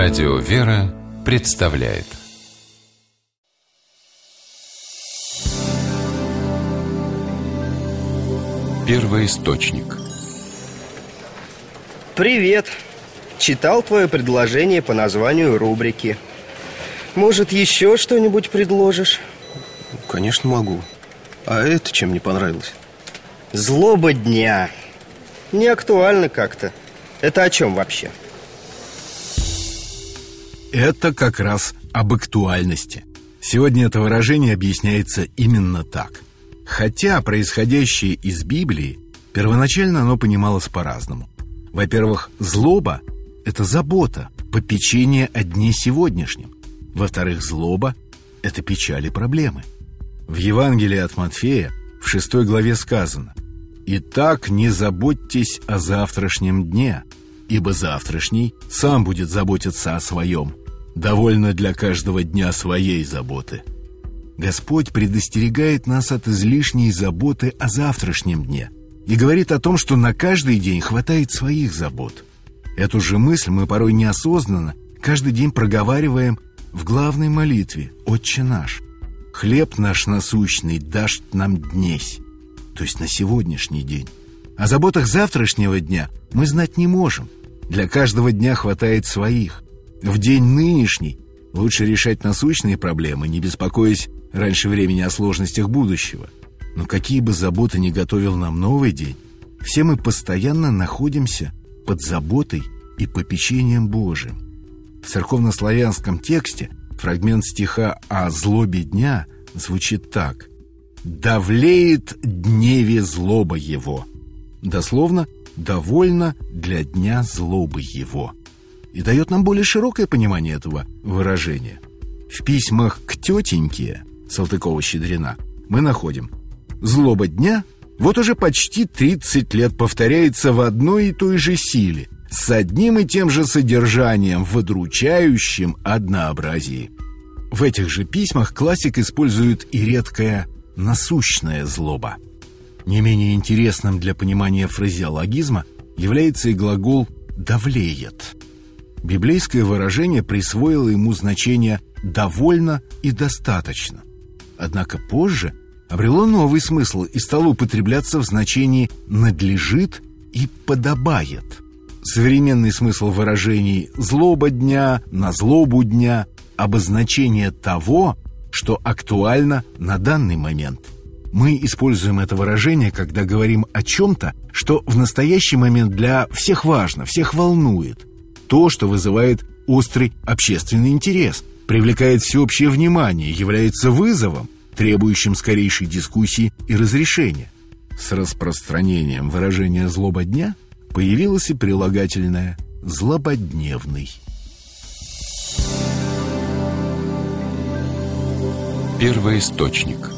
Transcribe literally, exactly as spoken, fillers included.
Радио «Вера» представляет Первоисточник. Привет! Читал твое предложение по названию рубрики. Может, еще что-нибудь предложишь? Конечно, могу. А это чем не понравилось? Злоба дня. Не актуально как-то. Это о чем вообще? Это как раз об актуальности. Сегодня это выражение объясняется именно так. Хотя происходящее из Библии, первоначально оно понималось по-разному. Во-первых, злоба – это забота, попечение о дне сегодняшнем. Во-вторых, злоба – это печаль и проблемы. В Евангелии от Матфея в шестой главе сказано: «Итак, не заботьтесь о завтрашнем дне, ибо завтрашний сам будет заботиться о своем. Довольно для каждого дня своей заботы». Господь предостерегает нас от излишней заботы о завтрашнем дне и говорит о том, что на каждый день хватает своих забот. Эту же мысль мы порой неосознанно каждый день проговариваем в главной молитве «Отче наш». «Хлеб наш насущный дашь нам днесь», то есть на сегодняшний день. О заботах завтрашнего дня мы знать не можем. Для каждого дня хватает своих. В день нынешний лучше решать насущные проблемы, не беспокоясь раньше времени о сложностях будущего. Но какие бы заботы ни готовил нам новый день, все мы постоянно находимся под заботой и попечением Божиим. В церковнославянском тексте фрагмент стиха о злобе дня звучит так: «Давлеет дневе злоба его». Дословно «довольно для дня злобы его». И дает нам более широкое понимание этого выражения. В письмах к тетеньке Салтыкова-Щедрина мы находим: «Злоба дня вот уже почти тридцать лет повторяется в одной и той же силе, с одним и тем же содержанием в удручающем однообразии». В этих же письмах классик использует и редкое «насущная злоба». Не менее интересным для понимания фразеологизма является и глагол «давлеет». Библейское выражение присвоило ему значение «довольно» и «достаточно». Однако позже обрело новый смысл и стало употребляться в значении «надлежит» и «подобает». Современный смысл выражений «злоба дня», «на злобу дня» — обозначение того, что актуально на данный момент. Мы используем это выражение, когда говорим о чем-то, что в настоящий момент для всех важно, всех волнует. То, что вызывает острый общественный интерес, привлекает всеобщее внимание, является вызовом, требующим скорейшей дискуссии и разрешения. С распространением выражения «злоба дня» появилось и прилагательное «злободневный». Первоисточник.